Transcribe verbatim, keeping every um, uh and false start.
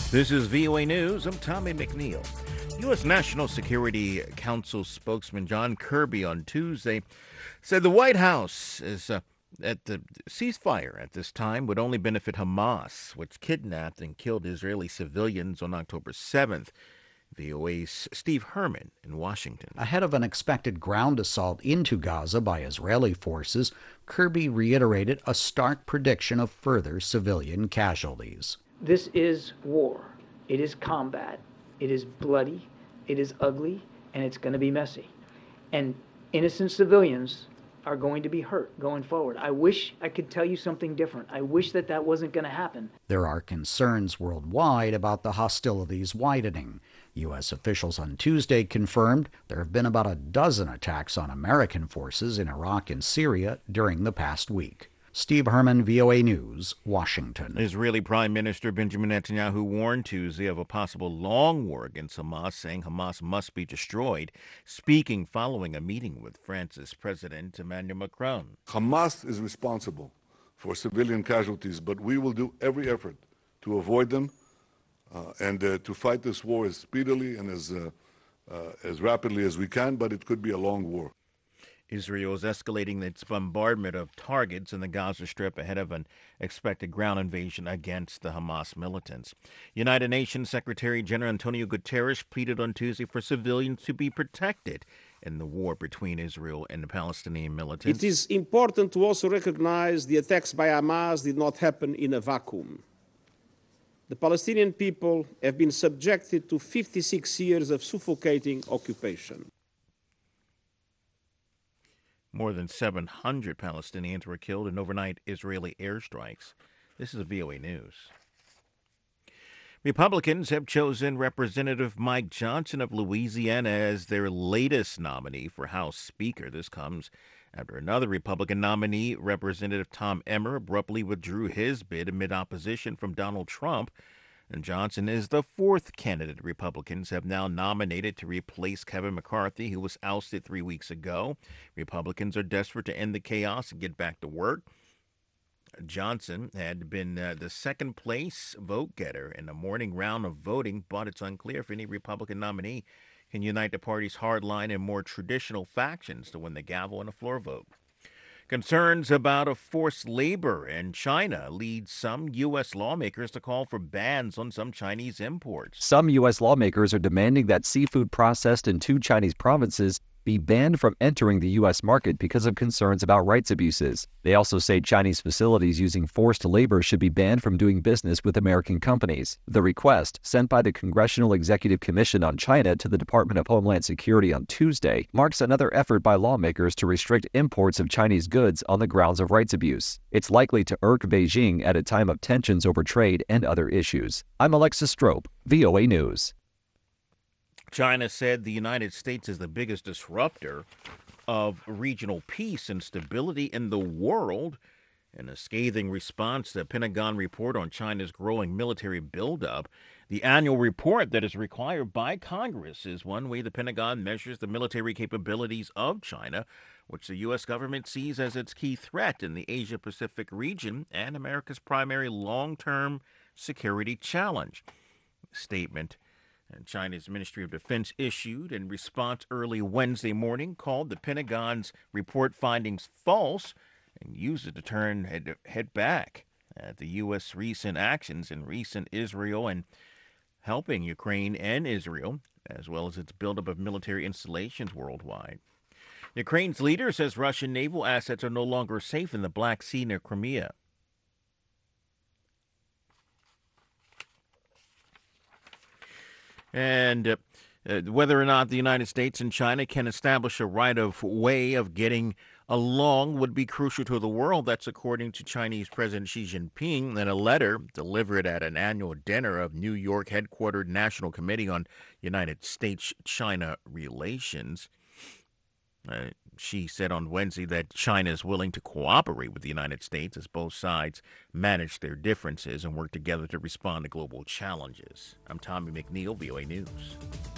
This is V O A News. I'm Tommy McNeil. U S. National Security Council spokesman John Kirby on Tuesday said the White House is uh, at the ceasefire at this time would only benefit Hamas, which kidnapped and killed Israeli civilians on October seventh. V O A's Steve Herman in Washington. Ahead of an expected ground assault into Gaza by Israeli forces, Kirby reiterated a stark prediction of further civilian casualties. This is war. It is combat. It is bloody. It is ugly, and it's going to be messy. And innocent civilians are going to be hurt going forward. I wish I could tell you something different. I wish that that wasn't going to happen. There are concerns worldwide about the hostilities widening. U S officials on Tuesday confirmed there have been about a dozen attacks on American forces in Iraq and Syria during the past week. Steve Herman, V O A News, Washington. Israeli Prime Minister Benjamin Netanyahu warned Tuesday of a possible long war against Hamas, saying Hamas must be destroyed, speaking following a meeting with France's President Emmanuel Macron. Hamas is responsible for civilian casualties, but we will do every effort to avoid them uh, and uh, to fight this war as speedily and as, uh, uh, as rapidly as we can, but it could be a long war. Israel is escalating its bombardment of targets in the Gaza Strip ahead of an expected ground invasion against the Hamas militants. United Nations Secretary General Antonio Guterres pleaded on Tuesday for civilians to be protected in the war between Israel and the Palestinian militants. It is important to also recognize the attacks by Hamas did not happen in a vacuum. The Palestinian people have been subjected to fifty-six years of suffocating occupation. More than seven hundred Palestinians were killed in overnight Israeli airstrikes. This is V O A News. Republicans have chosen Representative Mike Johnson of Louisiana as their latest nominee for House Speaker. This comes after another Republican nominee, Representative Tom Emmer, abruptly withdrew his bid amid opposition from Donald Trump. And Johnson is the fourth candidate Republicans have now nominated to replace Kevin McCarthy, who was ousted three weeks ago. Republicans are desperate to end the chaos and get back to work. Johnson had been uh, the second place vote getter in the morning round of voting, but it's unclear if any Republican nominee can unite the party's hardline and more traditional factions to win the gavel in a floor vote. Concerns about a forced labor in China lead some U S lawmakers to call for bans on some Chinese imports. Some U S lawmakers are demanding that seafood processed in two Chinese provinces be banned from entering the U S market because of concerns about rights abuses. They also say Chinese facilities using forced labor should be banned from doing business with American companies. The request, sent by the Congressional Executive Commission on China to the Department of Homeland Security on Tuesday, marks another effort by lawmakers to restrict imports of Chinese goods on the grounds of rights abuse. It's likely to irk Beijing at a time of tensions over trade and other issues. I'm Alexis Strope, V O A News. China said the United States is the biggest disruptor of regional peace and stability in the world. In a scathing response to the Pentagon report on China's growing military buildup, the annual report that is required by Congress is one way the Pentagon measures the military capabilities of China, which the U S government sees as its key threat in the Asia-Pacific region and America's primary long-term security challenge. Statement and China's Ministry of Defense issued in response early Wednesday morning called the Pentagon's report findings false and used it to turn head, head back at the U S recent actions in recent Israel and helping Ukraine and Israel, as well as its buildup of military installations worldwide. Ukraine's leader says Russian naval assets are no longer safe in the Black Sea near Crimea. And uh, uh, whether or not the United States and China can establish a right of way of getting along would be crucial to the world. That's according to Chinese President Xi Jinping in a letter delivered at an annual dinner of New York headquartered National Committee on United States-China Relations. Uh, Xi said on Wednesday that China is willing to cooperate with the United States as both sides manage their differences and work together to respond to global challenges. I'm Tommy McNeil, V O A News.